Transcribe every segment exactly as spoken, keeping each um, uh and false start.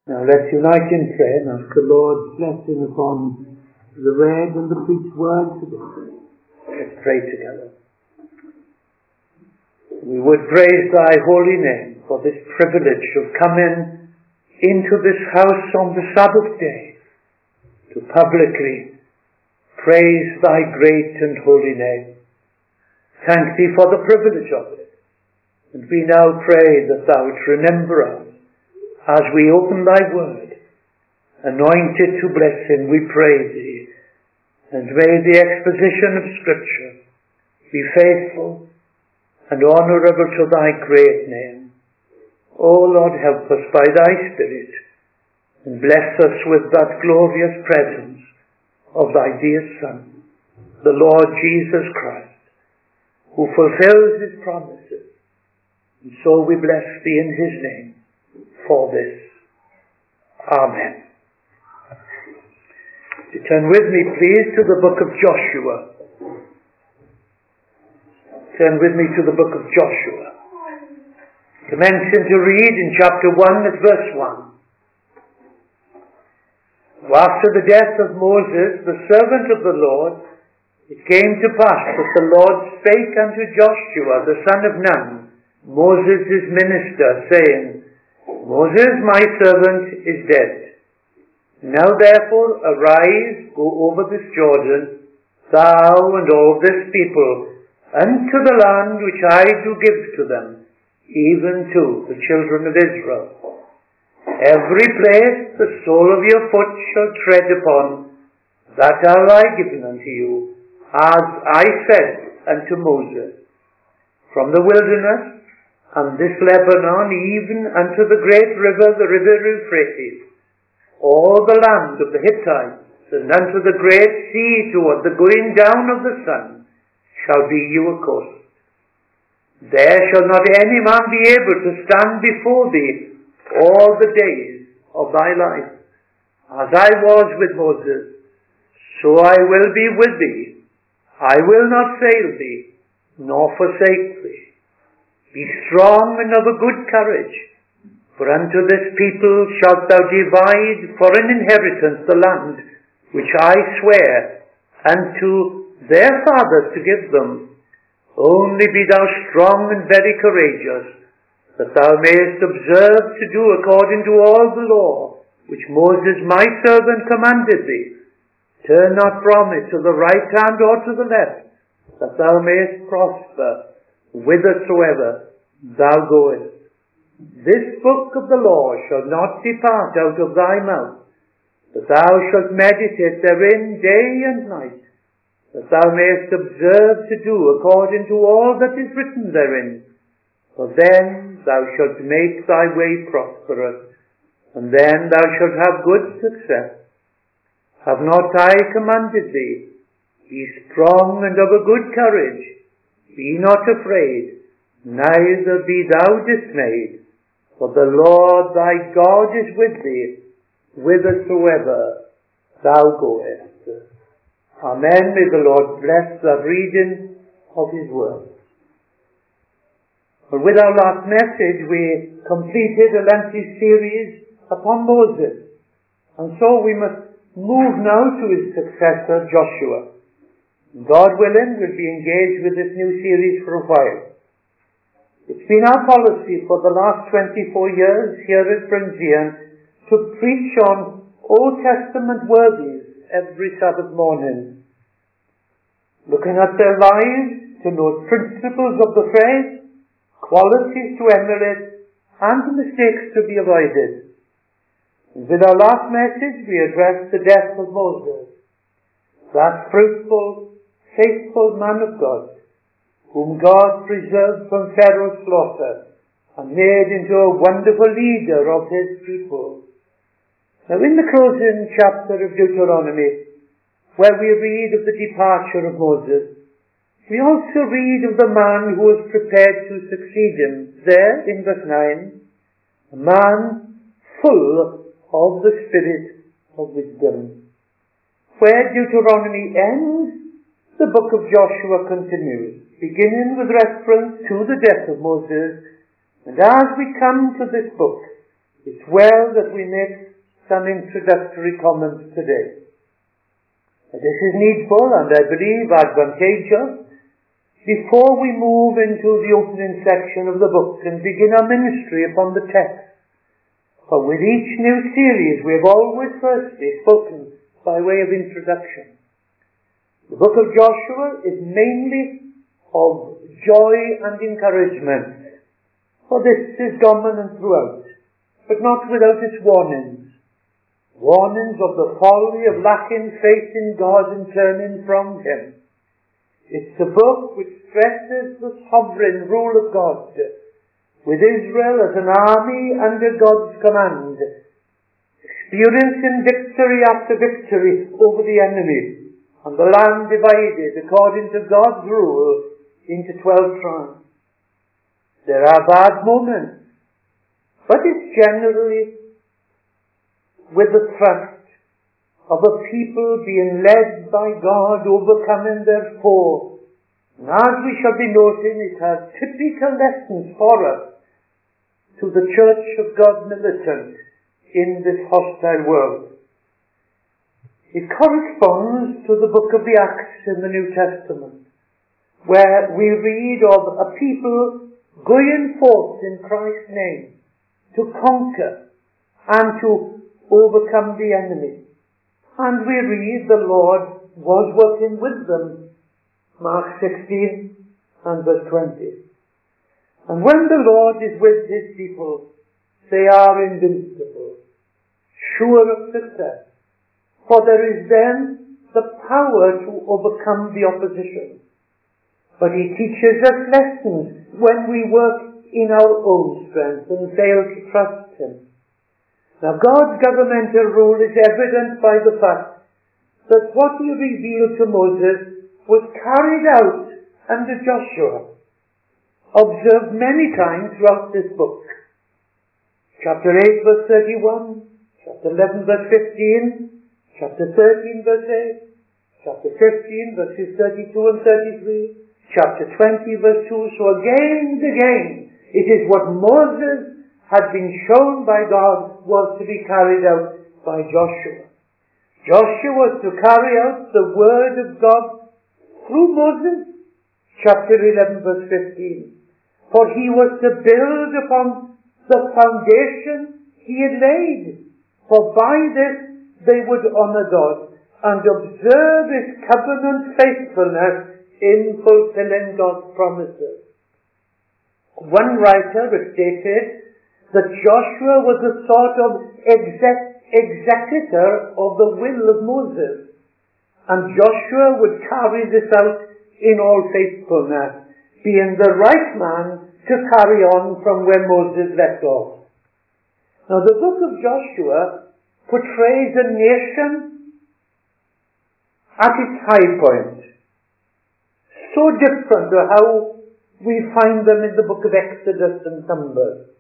Now let's unite in prayer and ask the Lord's blessing upon the read and the preached word today. Let's pray together. We would praise thy holy name for this privilege of coming into this house on the Sabbath day to publicly praise thy great and holy name. Thank thee for the privilege of it. And we now pray that thou would remember us as we open thy word. Anointed to blessing, we pray thee. And may the exposition of Scripture be faithful and honourable to thy great name. O Lord, help us by thy Spirit, and bless us with that glorious presence of thy dear Son, the Lord Jesus Christ, who fulfills his promises. And so we bless thee in his name for this. Amen. To turn with me, please, to the book of Joshua. Turn with me to the book of Joshua. Commencing to read in chapter one at verse one. After the death of Moses, the servant of the Lord, it came to pass that the Lord spake unto Joshua, the son of Nun, Moses' minister, saying, Moses, my servant, is dead. Now therefore arise, go over this Jordan, thou and all this people, unto the land which I do give to them, even to the children of Israel. Every place the sole of your foot shall tread upon, that have I given unto you, as I said unto Moses. From the wilderness and this Lebanon, even unto the great river, the river Euphrates, all the land of the Hittites, and unto the great sea toward the going down of the sun, shall be you a coast. There shall not any man be able to stand before thee all the days of thy life. As I was with Moses, so I will be with thee. I will not fail thee, nor forsake thee. Be strong and of a good courage, for unto this people shalt thou divide for an inheritance the land which I swear unto their fathers to give them. Only be thou strong and very courageous, that thou mayest observe to do according to all the law which Moses my servant commanded thee. Turn not from it to the right hand or to the left, that thou mayest prosper whithersoever thou goest. This book of the law shall not depart out of thy mouth, but thou shalt meditate therein day and night, that thou mayest observe to do according to all that is written therein. For then thou shalt make thy way prosperous, and then thou shalt have good success. Have not I commanded thee? Be strong and of a good courage. Be not afraid, neither be thou dismayed, for the Lord thy God is with thee, whithersoever thou goest. Amen. May the Lord bless the reading of his word. Well, with our last message, we completed a lengthy series upon Moses, and so we must move now to his successor, Joshua. God willing, we'll be engaged with this new series for a while. It's been our policy for the last twenty-four years here at Brinsian to preach on Old Testament worthies every Sabbath morning, looking at their lives to note principles of the faith, qualities to emulate, and mistakes to be avoided. And with our last message, we addressed the death of Moses, that fruitful, faithful man of God, whom God preserved from Pharaoh's slaughter and made into a wonderful leader of his people. Now in the closing chapter of Deuteronomy, where we read of the departure of Moses, we also read of the man who was prepared to succeed him. There in verse nine, a man full of the spirit of wisdom. Where Deuteronomy ends, the book of Joshua continues, beginning with reference to the death of Moses. And as we come to this book, it's well that we make some introductory comments today. This is needful and I believe advantageous before we move into the opening section of the book and begin our ministry upon the text. For with each new series we have always firstly spoken by way of introduction. The book of Joshua is mainly of joy and encouragement, for this is dominant throughout, but not without its warnings. Warnings of the folly of lacking faith in God and turning from Him. It's the book which stresses the sovereign rule of God, with Israel as an army under God's command, experiencing victory after victory over the enemy, and the land divided according to God's rule into twelve tribes. There are bad moments, but it's generally with the thrust of a people being led by God, overcoming their foe. And as we shall be noting, it has typical lessons for us to the Church of God militant in this hostile world. It corresponds to the book of the Acts in the New Testament, where we read of a people going forth in Christ's name to conquer and to overcome the enemy. And we read the Lord was working with them, Mark sixteen and verse twenty. And when the Lord is with His people, they are invincible, sure of success, for there is then the power to overcome the opposition. But He teaches us lessons when we work in our own strength and fail to trust Him. Now God's governmental rule is evident by the fact that what He revealed to Moses was carried out under Joshua, observed many times throughout this book. Chapter eight verse thirty-one, chapter eleven verse fifteen, chapter thirteen verse eight, chapter fifteen verses thirty-two and thirty-three, chapter twenty verse two. So again and again, it is what Moses had been shown by God was to be carried out by Joshua. Joshua was to carry out the word of God through Moses, chapter eleven verse fifteen. For he was to build upon the foundation he had laid. For by this they would honour God and observe His covenant faithfulness in fulfilling God's promises. One writer has stated that Joshua was a sort of exec- executor of the will of Moses, and Joshua would carry this out in all faithfulness, being the right man to carry on from where Moses left off. Now the book of Joshua portrays a nation at its high point, so different to how we find them in the book of Exodus and Numbers.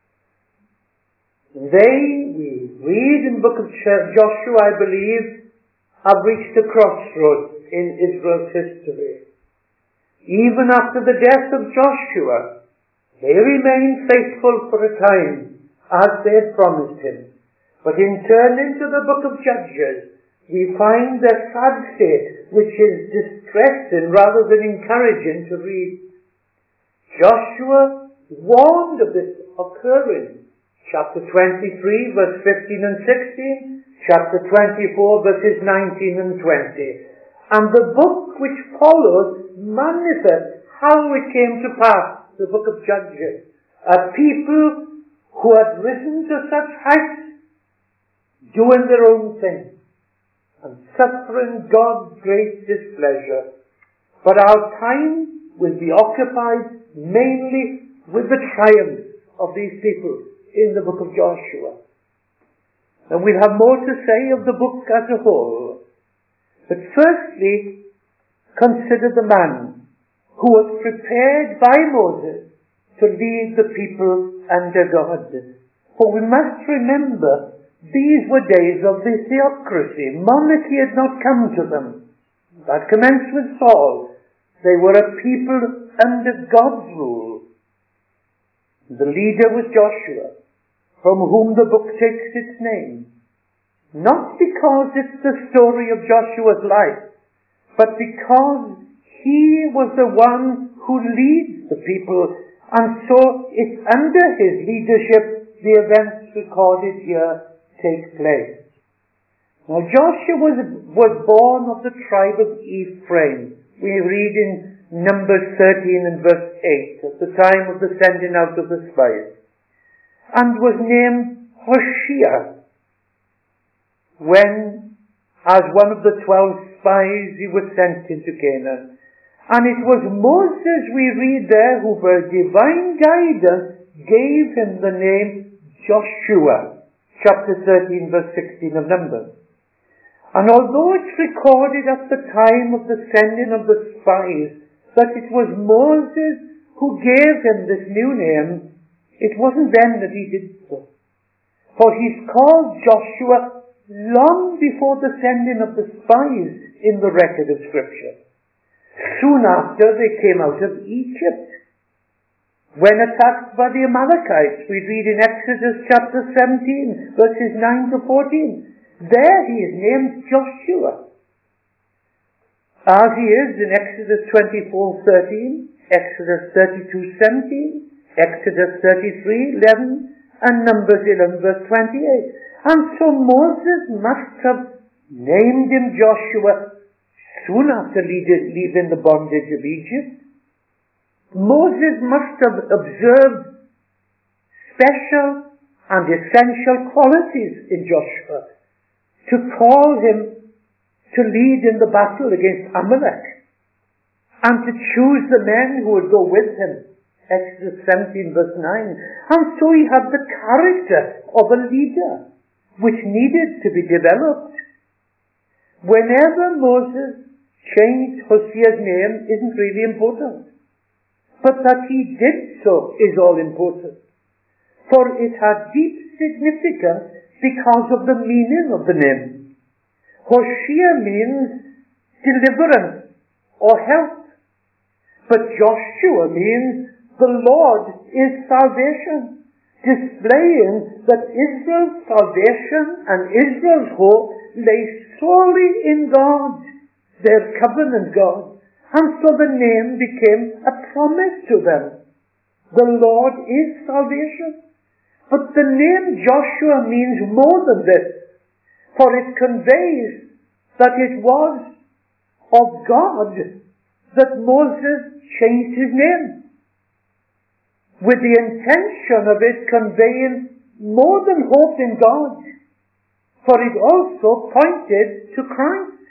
They, we read in the book of Joshua, I believe, have reached a crossroads in Israel's history. Even after the death of Joshua, they remained faithful for a time, as they had promised him. But in turning to the book of Judges, we find their sad state, which is distressing rather than encouraging to read. Joshua warned of this occurring. Chapter twenty-three, verse fifteen and sixteen, chapter twenty-four, verses nineteen and twenty. And the book which follows manifests how it came to pass, the book of Judges. A people who had risen to such heights, doing their own thing, and suffering God's great displeasure. But our time will be occupied mainly with the triumph of these people in the book of Joshua. And we'll have more to say of the book as a whole. But firstly, consider the man who was prepared by Moses to lead the people under God. For we must remember, these were days of the theocracy. Monarchy had not come to them. That commenced with Saul. They were a people under God's rule. The leader was Joshua. from whom the book takes its name. Not because it's the story of Joshua's life, but because he was the one who leads the people, and so it's under his leadership the events recorded here take place. Now Joshua was, was born of the tribe of Ephraim. We read in Numbers thirteen and verse eight, at the time of the sending out of the spies, and was named Hoshea when, as one of the twelve spies, he was sent into Canaan. And it was Moses, we read there, who by divine guidance gave him the name Joshua. Chapter thirteen, verse sixteen of Numbers. And although it's recorded at the time of the sending of the spies that it was Moses who gave him this new name, it wasn't then that he did so. For he's called Joshua long before the sending of the spies in the record of Scripture. Soon after they came out of Egypt, when attacked by the Amalekites. We read in Exodus chapter seventeen, verses nine to fourteen. There he is named Joshua, as he is in Exodus twenty-four thirteen, Exodus thirty-two seventeen, Exodus thirty-three eleven, and Numbers eleven verse twenty-eight. And so Moses must have named him Joshua soon after leaving the bondage of Egypt. Moses must have observed special and essential qualities in Joshua to call him to lead in the battle against Amalek and to choose the men who would go with him. Exodus seventeen verse nine. And so he had the character of a leader, which needed to be developed. Whenever Moses changed Hosea's name isn't really important, but that he did so is all important. For it had deep significance because of the meaning of the name. Hosea means deliverance or help, but Joshua means the Lord is salvation, displaying that Israel's salvation and Israel's hope lay solely in God, their covenant God. And so the name became a promise to them. The Lord is salvation. But the name Joshua means more than this, for it conveys that it was of God that Moses changed his name, with the intention of it conveying more than hope in God, for it also pointed to Christ.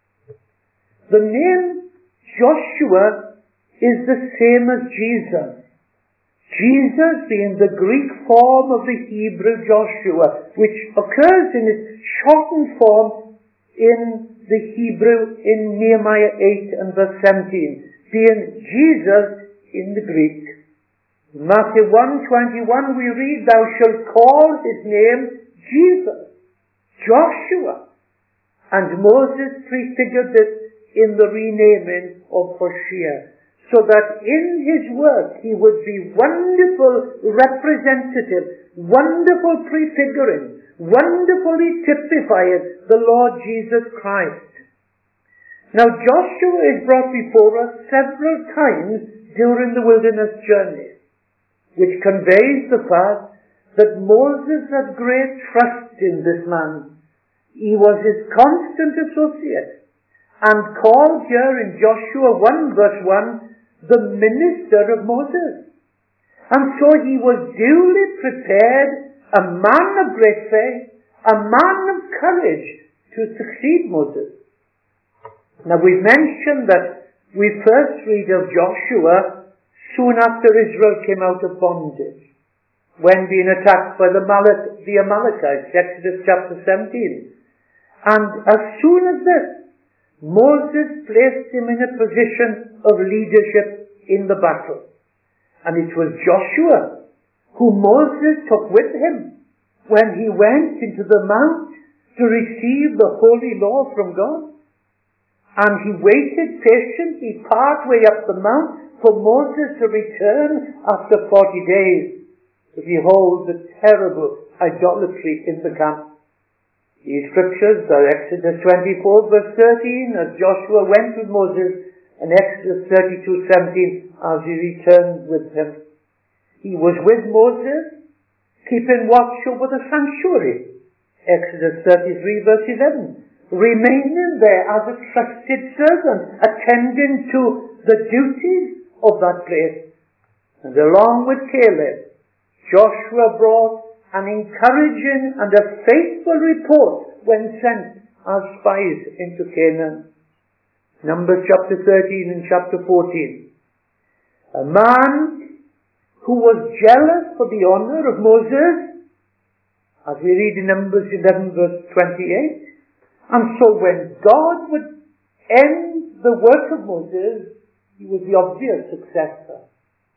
The name Joshua is the same as Jesus. Jesus being the Greek form of the Hebrew Joshua, which occurs in its shortened form in the Hebrew in Nehemiah eight and verse seventeen, being Jesus in the Greek. In Matthew one twenty-one we read, "Thou shalt call his name Jesus," Joshua. And Moses prefigured it in the renaming of Hoshea, so that in his work he would be wonderful representative, wonderful prefiguring, wonderfully typifying the Lord Jesus Christ. Now Joshua is brought before us several times during the wilderness journey, which conveys the fact that Moses had great trust in this man. He was his constant associate, and called here in Joshua one verse one, the minister of Moses. And so he was duly prepared, a man of great faith, a man of courage to succeed Moses. Now we've mentioned that we first read of Joshua soon after Israel came out of bondage, when being attacked by the, Malach- the Amalekites, Exodus chapter seventeen. And as soon as this, Moses placed him in a position of leadership in the battle. And it was Joshua who Moses took with him when he went into the mount to receive the holy law from God. And he waited patiently part way up the mount for Moses to return after forty days. To behold the terrible idolatry in the camp. These scriptures are Exodus twenty-four verse thirteen, as Joshua went with Moses, and Exodus thirty-two seventeen, as he returned with him. He was with Moses, keeping watch over the sanctuary. Exodus thirty-three verse eleven. Remaining there as a trusted servant, attending to the duties of that place. And along with Caleb, Joshua brought an encouraging and a faithful report when sent as spies into Canaan. Numbers chapter thirteen and chapter fourteen. A man who was jealous for the honor of Moses, as we read in Numbers eleven verse twenty-eight. And so when God would end the work of Moses, he was the obvious successor.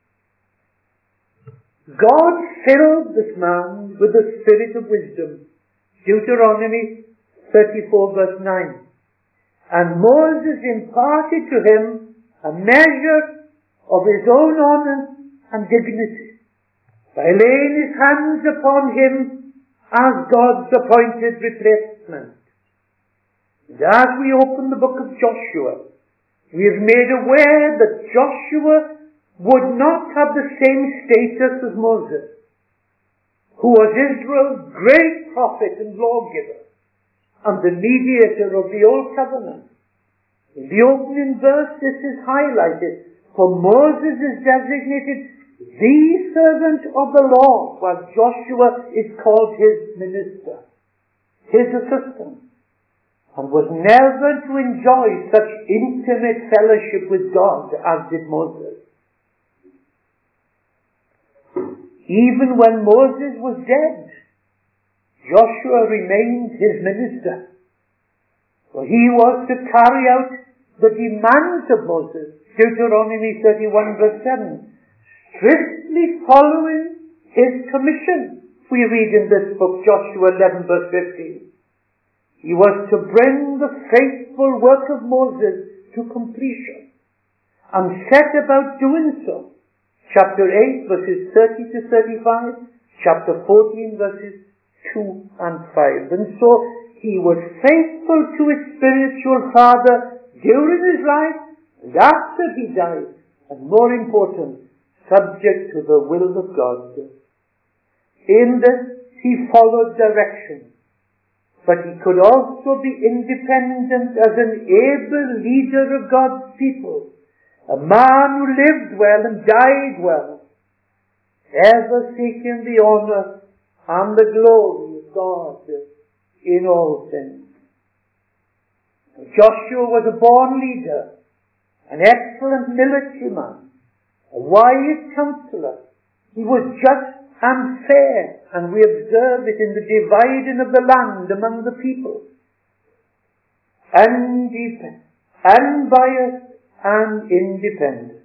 God filled this man with the spirit of wisdom. Deuteronomy thirty-four verse nine. And Moses imparted to him a measure of his own honor and dignity, by laying his hands upon him as God's appointed replacement. And as we open the book of Joshua, we are made aware that Joshua would not have the same status as Moses, who was Israel's great prophet and lawgiver, and the mediator of the Old Covenant. In the opening verse, this is highlighted, for Moses is designated the servant of the Lord, while Joshua is called his minister, his assistant, and was never to enjoy such intimate fellowship with God as did Moses. Even when Moses was dead, Joshua remained his minister, for he was to carry out the demands of Moses, Deuteronomy thirty-one verse seven, strictly following his commission. We read in this book, Joshua eleven verse fifteen. He was to bring the faithful work of Moses to completion, and set about doing so. Chapter eight verses thirty to thirty-five, chapter fourteen verses two and five. And so he was faithful to his spiritual father during his life and after he died, and more important, subject to the will of God. In this he followed direction, but he could also be independent as an able leader of God's people, a man who lived well and died well, ever seeking the honor and the glory of God in all things. Joshua was a born leader, an excellent military man, a wise counselor. He was just and fair, and we observe it in the dividing of the land among the people. Undep- unbiased and independent.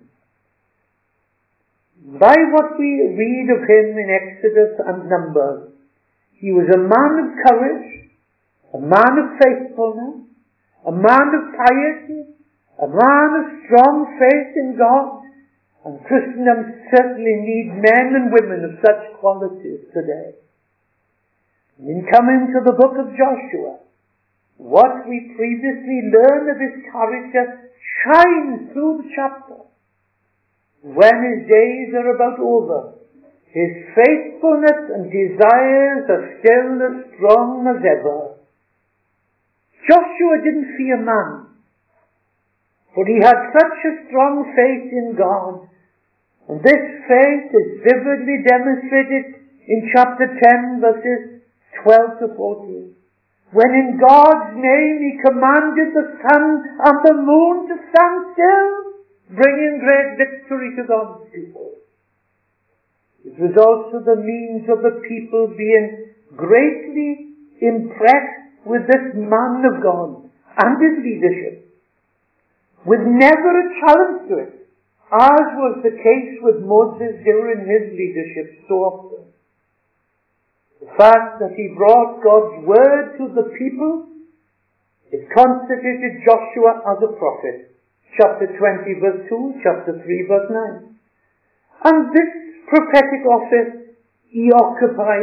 By what we read of him in Exodus and Numbers, he was a man of courage, a man of faithfulness, a man of piety, a man of strong faith in God. And Christendom certainly needs men and women of such qualities today. And in coming to the book of Joshua, what we previously learned of his character shines through the chapter. When his days are about over, his faithfulness and desires are still as strong as ever. Joshua didn't fear man, for he had such a strong faith in God. And this faith is vividly demonstrated in chapter ten, verses twelve to fourteen. When in God's name he commanded the sun and the moon to stand still, bringing great victory to God's people. It was also the means of the people being greatly impressed with this man of God and his leadership, with never a challenge to it, as was the case with Moses during his leadership so often. The fact that he brought God's word to the people, it constituted Joshua as a prophet. Chapter twenty verse two, chapter three verse nine. And this prophetic office he occupied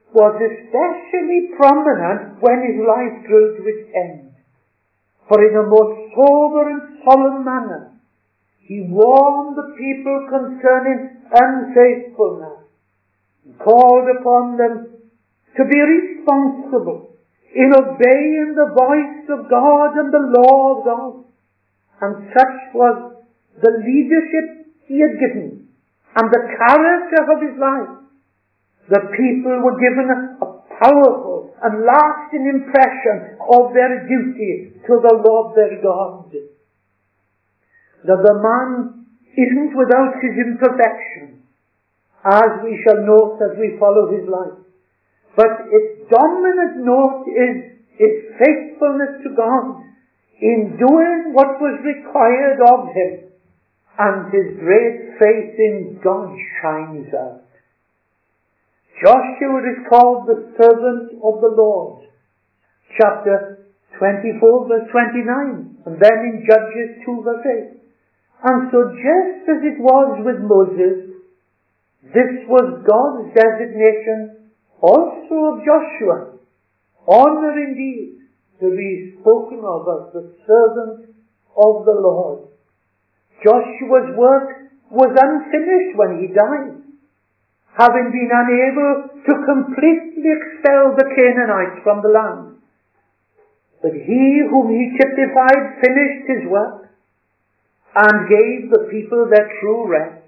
was especially prominent when his life drew to its end. For in a most sober and solemn manner, he warned the people concerning unfaithfulness, and called upon them to be responsible in obeying the voice of God and the law of God. And such was the leadership he had given and the character of his life. The people were given a, a powerful and lasting impression of their duty to the Lord their God. That the man isn't without his imperfection, as we shall note as we follow his life. But its dominant note is his faithfulness to God in doing what was required of him, and his great faith in God shines out. Joshua is called the servant of the Lord. Chapter twenty-four verse twenty-nine, and then in Judges two verse eight. And so just as it was with Moses, this was God's designation also of Joshua. Honor indeed to be spoken of as the servant of the Lord. Joshua's work was unfinished when he died, having been unable to completely expel the Canaanites from the land. But he whom he typified finished his work and gave the people their true rest.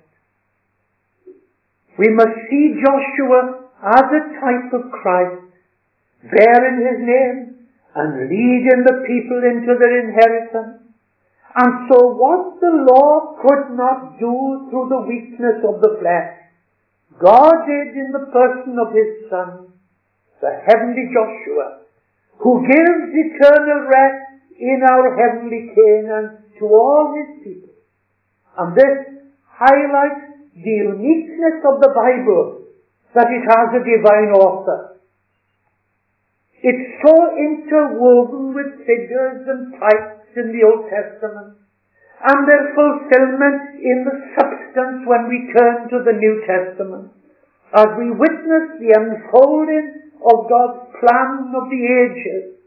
We must see Joshua as a type of Christ, bearing his name and leading the people into their inheritance. And so what the law could not do through the weakness of the flesh, God did in the person of his Son, the heavenly Joshua, who gives eternal rest in our heavenly Canaan to all his people. And this highlights the uniqueness of the Bible, that it has a divine author. It's so interwoven with figures and types in the Old Testament, and their fulfillment in the substance when we turn to the New Testament, as we witness the unfolding of God's plan of the ages.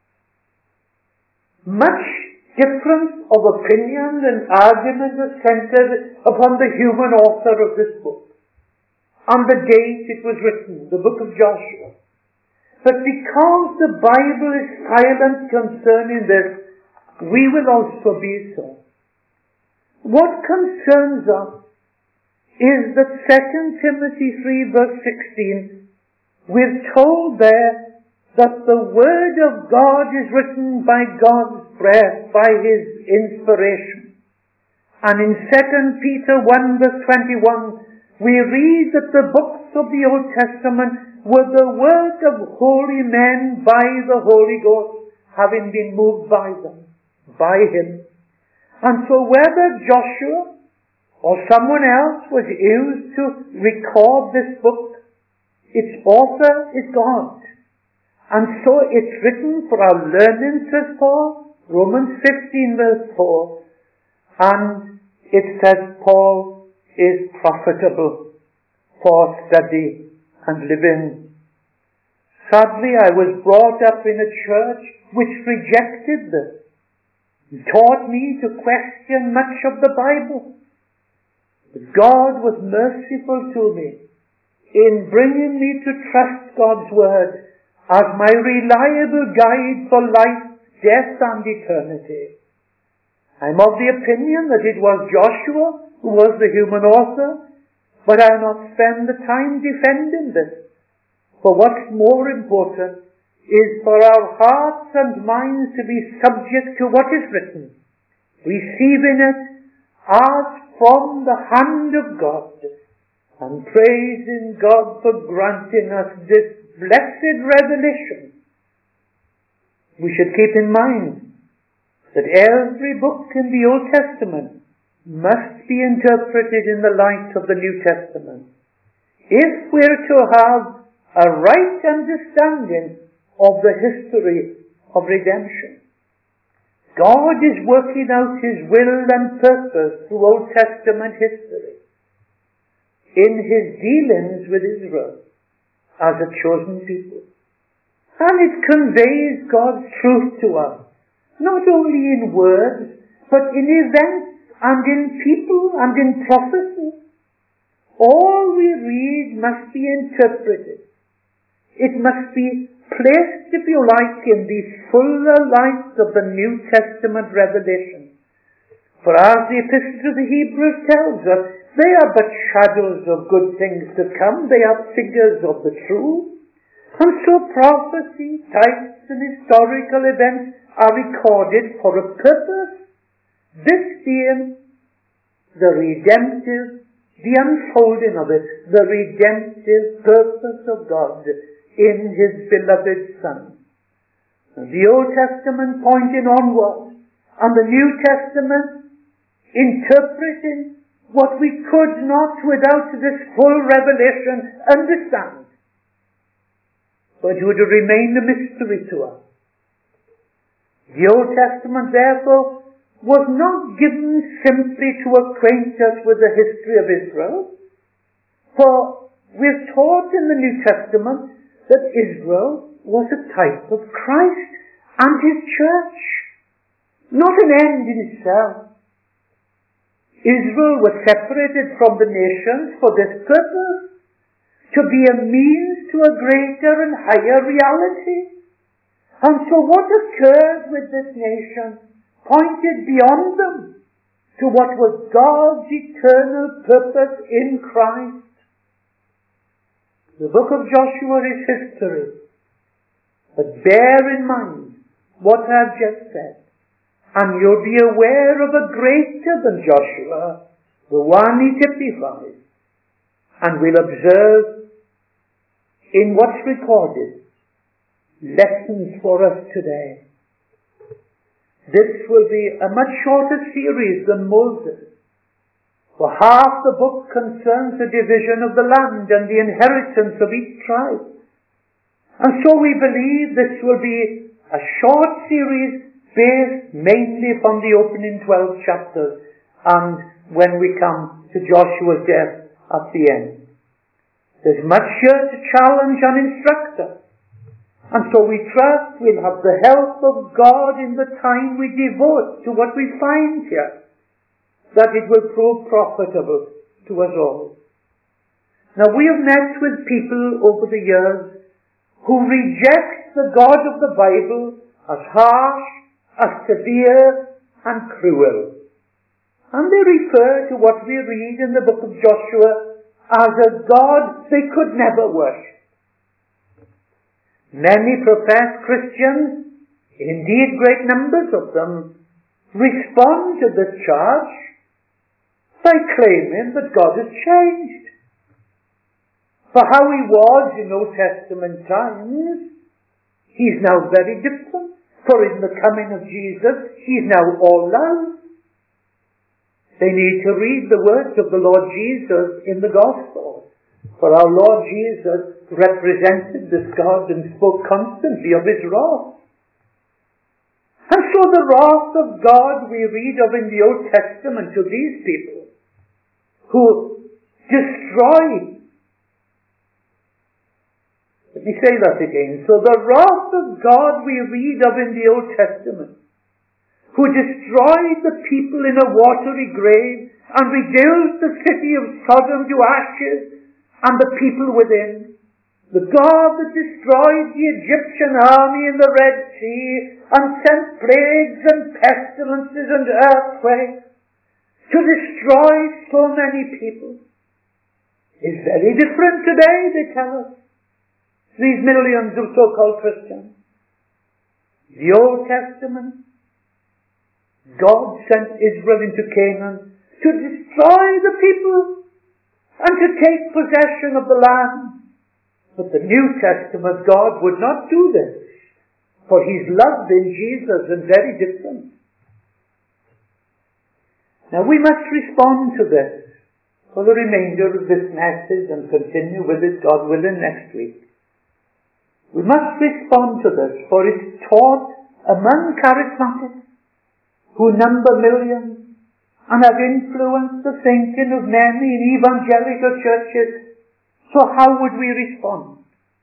Much difference of opinion and argument is centered upon the human author of this book, on the date it was written, the book of Joshua. But because the Bible is silent concerning this, we will also be so. What concerns us is that Second Timothy three verse sixteen, we're told there that the Word of God is written by God's breath, by His inspiration. And in Second Peter one verse twenty-one, we read that the books of the Old Testament were the work of holy men by the Holy Ghost, having been moved by them, by Him. And so whether Joshua or someone else was used to record this book, its author is God. And so it's written for our learning, says Paul, Romans fifteen verse four. And it says Paul is profitable for study and living. Sadly, I was brought up in a church which rejected this, and taught me to question much of the Bible. But God was merciful to me in bringing me to trust God's Word as my reliable guide for life, death, and eternity. I'm of the opinion that it was Joshua who was the human author, but I'll not spend the time defending this. For what's more important is for our hearts and minds to be subject to what is written, receiving it as from the hand of God, and praising God for granting us this blessed revelation. We should keep in mind that every book in the Old Testament must be interpreted in the light of the New Testament, if we're to have a right understanding of the history of redemption. God is working out His will and purpose through Old Testament history in His dealings with Israel, as a chosen people. And it conveys God's truth to us, not only in words, but in events and in people and in prophecy. All we read must be interpreted. It must be placed, if you like, in the fuller light of the New Testament revelation. For as the Epistle to the Hebrews tells us, they are but shadows of good things to come. They are figures of the true. And so prophecy, types and historical events are recorded for a purpose. This being the redemptive, the unfolding of it, the redemptive purpose of God in His beloved Son. The Old Testament pointing onward, and the New Testament interpreting what we could not, without this full revelation, understand. But it would remain a mystery to us. The Old Testament, therefore, was not given simply to acquaint us with the history of Israel, for we're taught in the New Testament that Israel was a type of Christ and His church, not an end in itself. Israel was separated from the nations for this purpose, to be a means to a greater and higher reality. And so what occurred with this nation pointed beyond them to what was God's eternal purpose in Christ. The book of Joshua is history, but bear in mind what I've just said, and you'll be aware of a greater than Joshua, the one he typifies, and will observe in what's recorded lessons for us today. This will be a much shorter series than Moses, for half the book concerns the division of the land and the inheritance of each tribe. And so we believe this will be a short series based mainly upon the opening twelve chapters and when we come to Joshua's death at the end. There's much here to challenge and instruct us. And so we trust we'll have the help of God in the time we devote to what we find here, that it will prove profitable to us all. Now we have met with people over the years who reject the God of the Bible as harsh, as severe and cruel. And they refer to what we read in the book of Joshua as a God they could never worship. Many professed Christians, indeed great numbers of them, respond to this charge by claiming that God has changed. For how He was in Old Testament times, He's now very different. For in the coming of Jesus, He's now all love. They need to read the words of the Lord Jesus in the Gospel. For our Lord Jesus represented this God and spoke constantly of His wrath. And so the wrath of God we read of in the Old Testament to these people who destroy. Let me say that again. So the wrath of God we read of in the Old Testament, who destroyed the people in a watery grave and reduced the city of Sodom to ashes and the people within. The God that destroyed the Egyptian army in the Red Sea and sent plagues and pestilences and earthquakes to destroy so many people is very different today, they tell us. These millions of so-called Christians. The Old Testament, God sent Israel into Canaan to destroy the people and to take possession of the land. But the New Testament, God would not do this, for He's loved in Jesus and very different. Now we must respond to this for the remainder of this message and continue with it, God willing, next week. We must respond to this, for it's taught among charismatics who number millions and have influenced the thinking of many in evangelical churches. So how would we respond?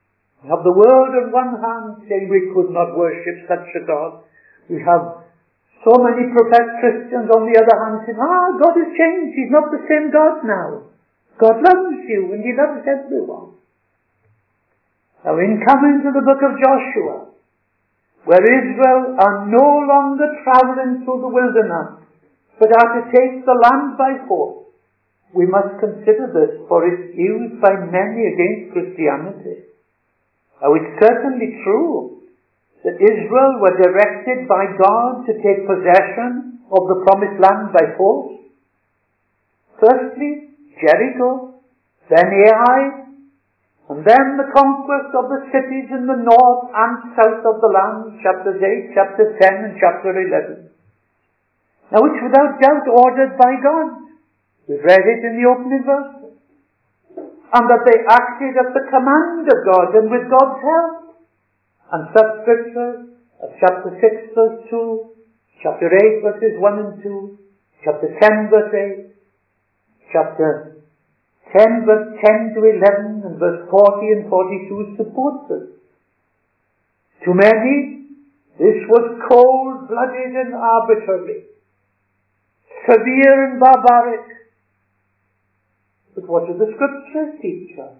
We have the world on one hand saying we could not worship such a God. We have so many professed Christians on the other hand saying, ah, God has changed. He's not the same God now. God loves you and He loves everyone. Now in coming to the book of Joshua, where Israel are no longer travelling through the wilderness, but are to take the land by force, we must consider this, for it's used by many against Christianity. Now it's certainly true that Israel were directed by God to take possession of the promised land by force. Firstly, Jericho, then Ai, and then the conquest of the cities in the north and south of the land, chapters eight, chapter ten, and chapter eleven. Now it's without doubt ordered by God. We've read it in the opening verses. And that they acted at the command of God and with God's help. And such scriptures as chapter six verse two, chapter eight verses one and two, chapter ten verse eight, chapter ten verse ten to eleven, and verse forty and forty-two support this. To many, this was cold-blooded and arbitrary, severe and barbaric. But what do the scriptures teach us?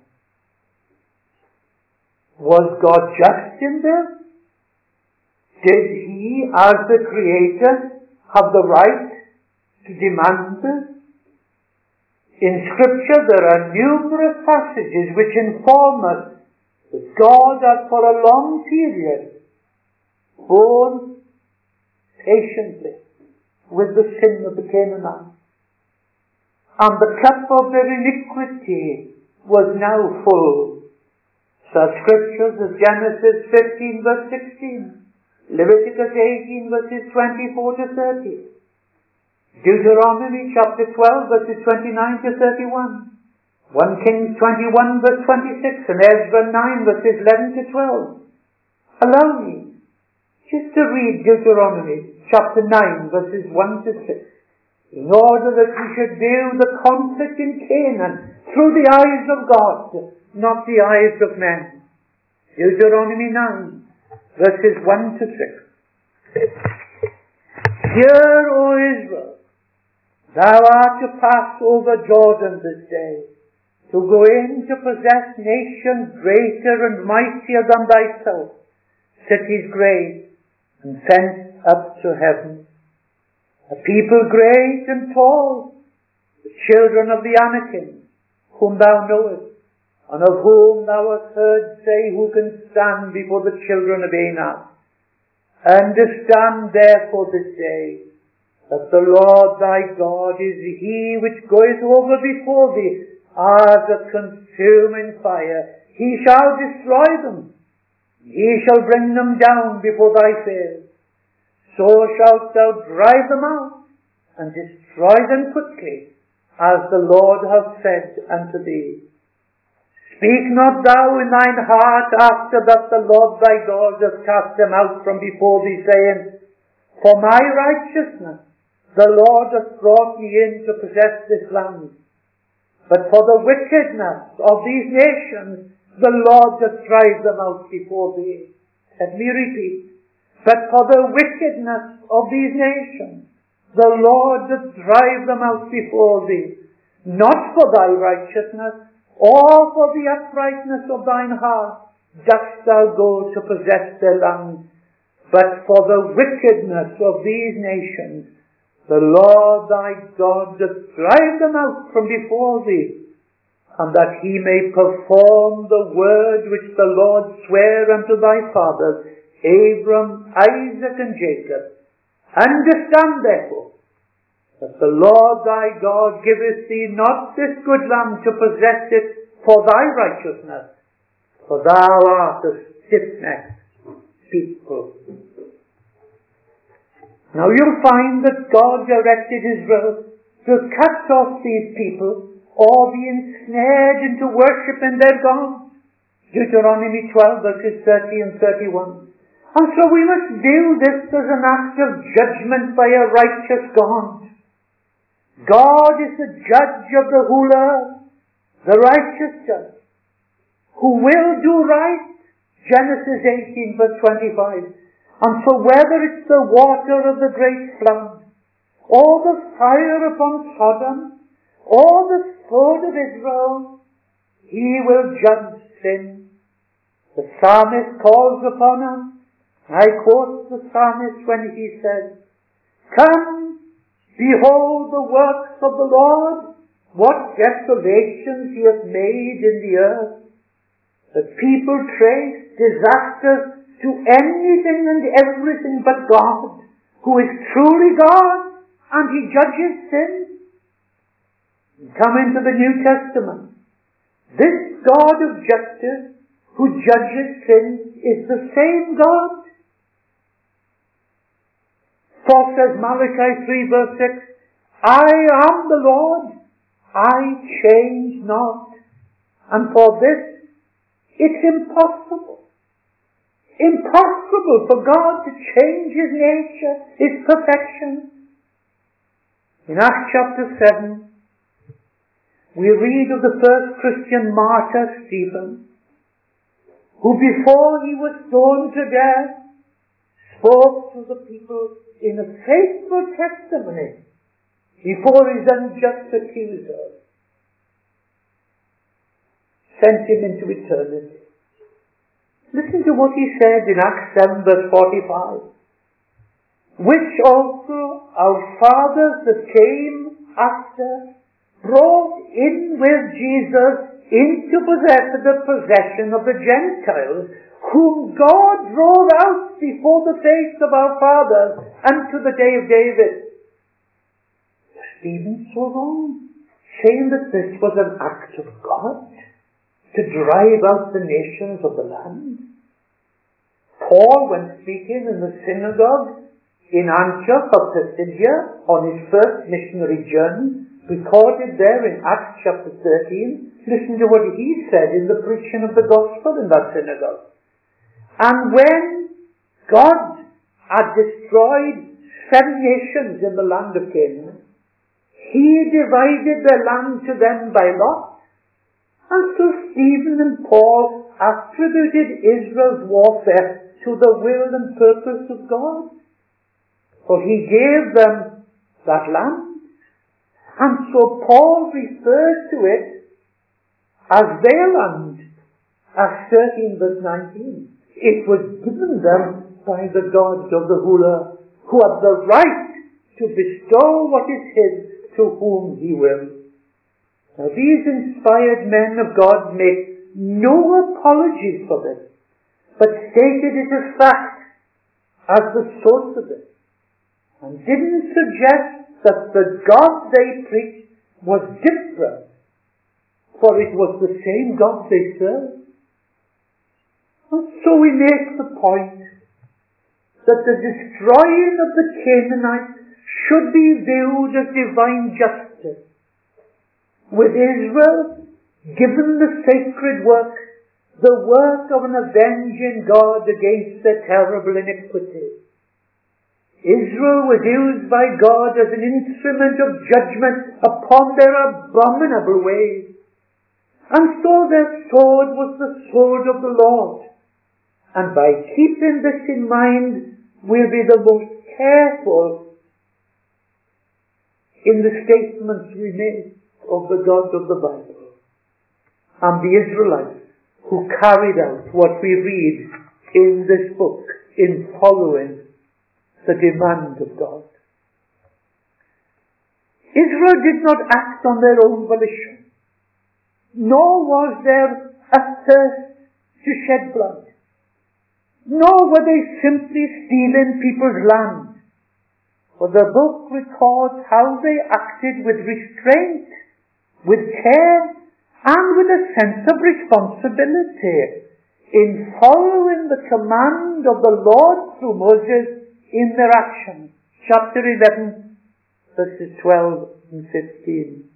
Was God just in this? Did He, as the Creator, have the right to demand this? In Scripture there are numerous passages which inform us that God had for a long period borne patiently with the sin of the Canaanites. And the cup of their iniquity was now full. Such scriptures as Genesis fifteen verse sixteen, Leviticus eighteen verses twenty-four to thirty, Deuteronomy chapter twelve verses twenty-nine to thirty-one, First Kings twenty-one verse twenty-six, and Ezra nine verses eleven to twelve. Allow me just to read Deuteronomy chapter nine verses one to six, in order that we should view the conflict in Canaan through the eyes of God, not the eyes of men. Deuteronomy nine verses one to six. Hear, O Israel, thou art to pass over Jordan this day, to go in to possess nations greater and mightier than thyself, cities great and fenced up to heaven, a people great and tall, the children of the Anakim, whom thou knowest, and of whom thou hast heard say, who can stand before the children of Anak? Understand therefore this day, that the Lord thy God is He which goeth over before thee as a consuming fire. He shall destroy them. He shall bring them down before thy face. So shalt thou drive them out, and destroy them quickly, as the Lord hath said unto thee. Speak not thou in thine heart after that the Lord thy God hath cast them out from before thee, saying, For my righteousness the Lord hath brought me in to possess this land. But for the wickedness of these nations the Lord doth drive them out before thee. Let me repeat. But for the wickedness of these nations, the Lord doth drive them out before thee, not for thy righteousness, or for the uprightness of thine heart, dost thou go to possess their land, but for the wickedness of these nations, the Lord thy God doth drive them out from before thee, and that He may perform the word which the Lord sware unto thy fathers, Abram, Isaac, and Jacob. Understand therefore that the Lord thy God giveth thee not this good land to possess it for thy righteousness, for thou art a stiff-necked people. Now you'll find that God directed Israel to cut off these people or be ensnared into worship in their gods. Deuteronomy twelve verses thirty and thirty-one. And so we must view this as an act of judgment by a righteous God. God is the judge of the whole earth, the righteous judge, who will do right Genesis eighteen verse twenty-five. And so whether it's the water of the great flood, or the fire upon Sodom, or the sword of Israel, he will judge sin. The psalmist calls upon him. I quote the psalmist when he says, "Come, behold the works of the Lord, what desolations he hath made in the earth." The people trace disasters to anything and everything but God, who is truly God, and he judges sin. Come into the New Testament. This God of justice, who judges sin, is the same God. For says Malachi three verse six, "I am the Lord, I change not." And for this, it's impossible. Impossible for God to change his nature, his perfection. In Acts chapter seven, we read of the first Christian martyr, Stephen, who before he was stoned to death, spoke to the people in a faithful testimony before his unjust accuser, sent him into eternity. Listen to what he said in Acts seven verse forty-five. "Which also our fathers that came after brought in with Jesus into possess the possession of the Gentiles, whom God drove out before the face of our fathers unto the day of David." Stephen so wrong, saying that this was an act of God to drive out the nations of the land. Paul, when speaking in the synagogue in Antioch of Pisidia on his first missionary journey, recorded there in Acts chapter thirteen, listen to what he said in the preaching of the gospel in that synagogue. "And when God had destroyed seven nations in the land of Canaan, he divided their land to them by lot. And so Stephen and Paul attributed Israel's warfare to the will and purpose of God. For he gave them that land. And so Paul refers to it as their land, Acts thirteen verse nineteen. It was given them by the God of the ruler, who had the right to bestow what is his to whom he will. Now these inspired men of God make no apology for this, but stated it as fact, as the source of it, and didn't suggest that the God they preached was different, for it was the same God they served. And so we make the point that the destroying of the Canaanites should be viewed as divine justice, with Israel given the sacred work, the work of an avenging God against their terrible iniquity. Israel was used by God as an instrument of judgment upon their abominable ways. And so their sword was the sword of the Lord. And by keeping this in mind, we'll be the most careful in the statements we make of the God of the Bible and the Israelites who carried out what we read in this book in following the demand of God. Israel did not act on their own volition, nor was there a thirst to shed blood, nor were they simply stealing people's land. For the book records how they acted with restraint, with care, and with a sense of responsibility in following the command of the Lord through Moses in their actions. Chapter eleven, verses twelve and fifteen.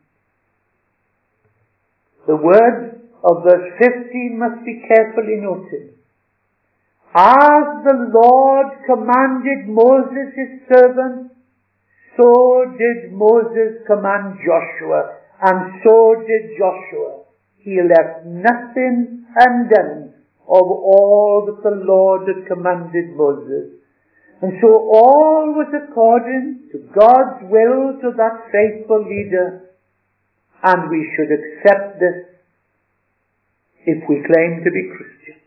The words of verse fifteen must be carefully noted. As the Lord commanded Moses his servant, so did Moses command Joshua, and so did Joshua. He left nothing undone of all that the Lord had commanded Moses. And so all was according to God's will to that faithful leader, and we should accept this if we claim to be Christian.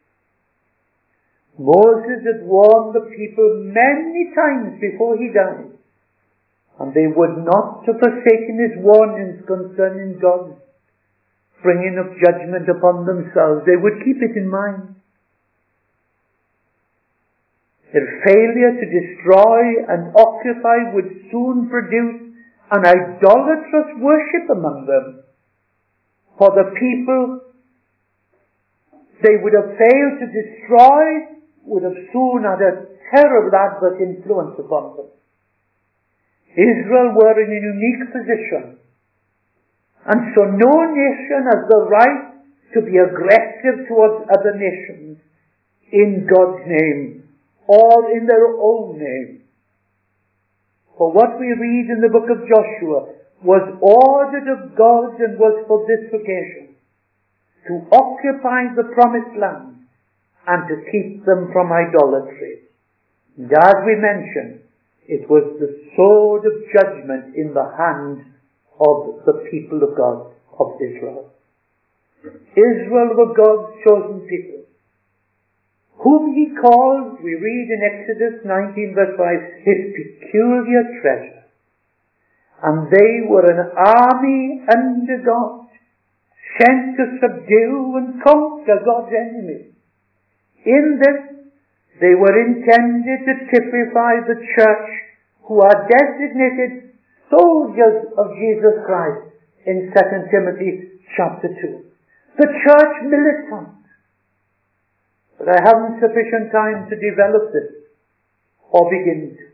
Moses had warned the people many times before he died, and they would not have forsaken his warnings concerning God bringing of judgment upon themselves. They would keep it in mind. Their failure to destroy and occupy would soon produce an idolatrous worship among them. For the people they would have failed to destroy would have soon had a terrible adverse influence upon them. Israel were in a unique position, and so no nation has the right to be aggressive towards other nations in God's name or in their own name. For what we read in the book of Joshua was ordered of God and was for this occasion, to occupy the promised land and to keep them from idolatry. And as we mentioned, it was the sword of judgment in the hand of the people of God, of Israel. Israel were God's chosen people, whom he called, we read in Exodus nineteen verse five, his peculiar treasure. And they were an army under God, sent to subdue and conquer God's enemies. In this, they were intended to typify the church, who are designated soldiers of Jesus Christ in Second Timothy chapter two. The church militant. But I haven't sufficient time to develop this or begin to.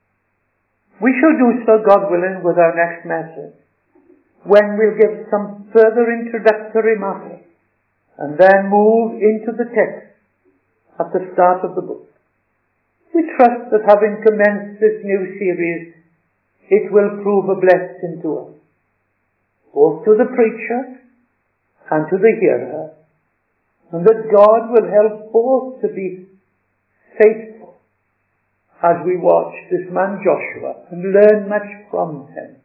We shall do so, God willing, with our next message, when we'll give some further introductory matter and then move into the text at the start of the book. We trust that having commenced this new series, it will prove a blessing to us, both to the preacher and to the hearer, and that God will help both to be faithful as we watch this man Joshua and learn much from him.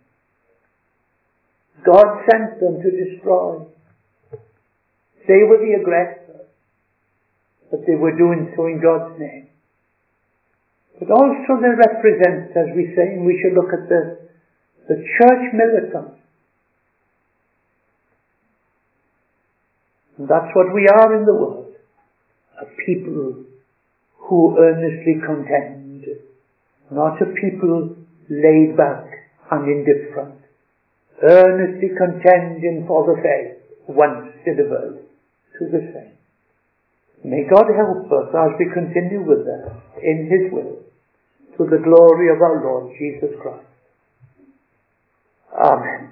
God sent them to destroy. They were the aggressors, but they were doing so in God's name. But also they represent, as we say, and we should look at the, the church militant. And that's what we are in the world, a people who earnestly contend, not a people laid back and indifferent, earnestly contending for the faith once delivered to the saints. May God help us as we continue with that in His will, to the glory of our Lord Jesus Christ. Amen.